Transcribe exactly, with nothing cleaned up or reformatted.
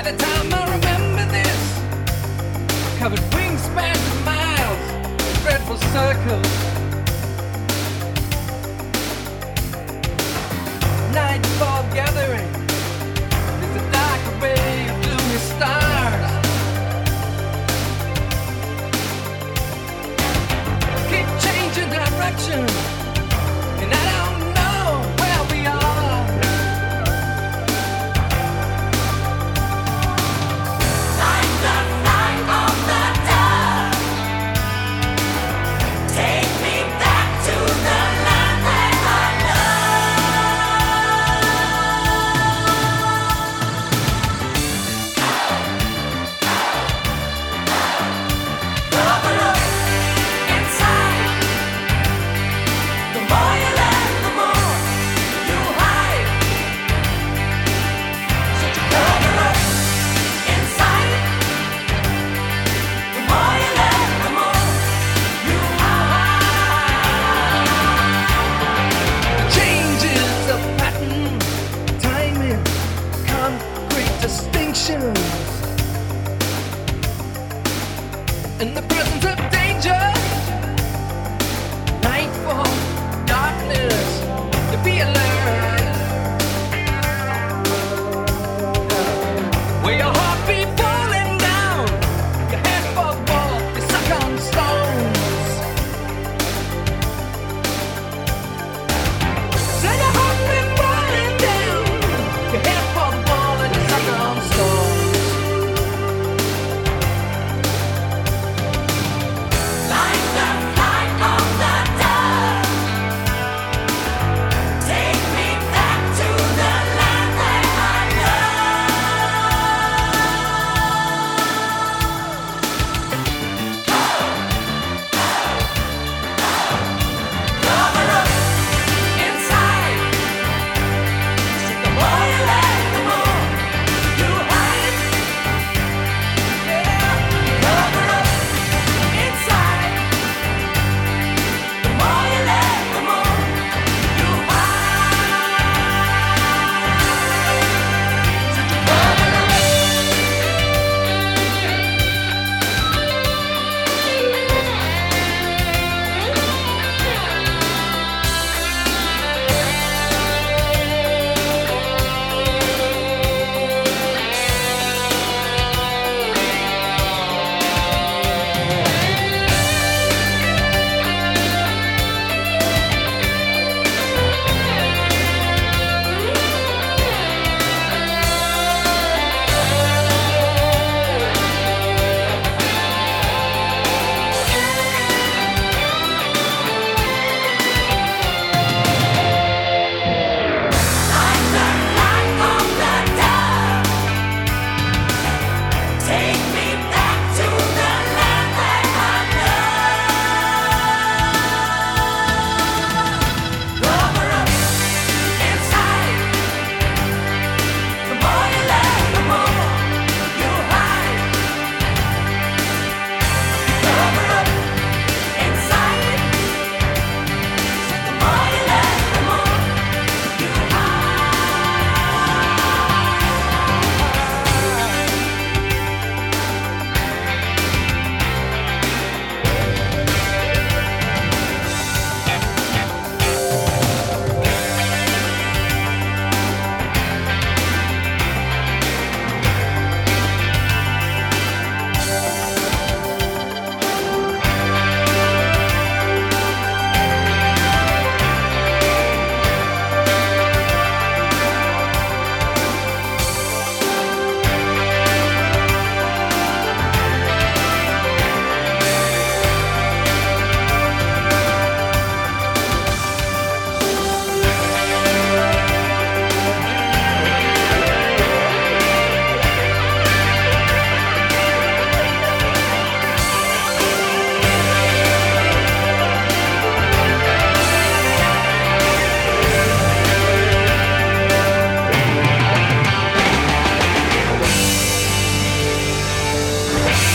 the time I remember this, covered wingspans of miles, dreadful circles. Nightfall gathering, there's a dark array of gloomy stars. Keep changing direction, and I don't know where we are. Like the flight of the dove, take me back to the land that I love. Double look inside. The more you let, the more you hide. So you double look inside. The more you let, the more you hide. Changes of pattern, timing, concrete distinctions. In the present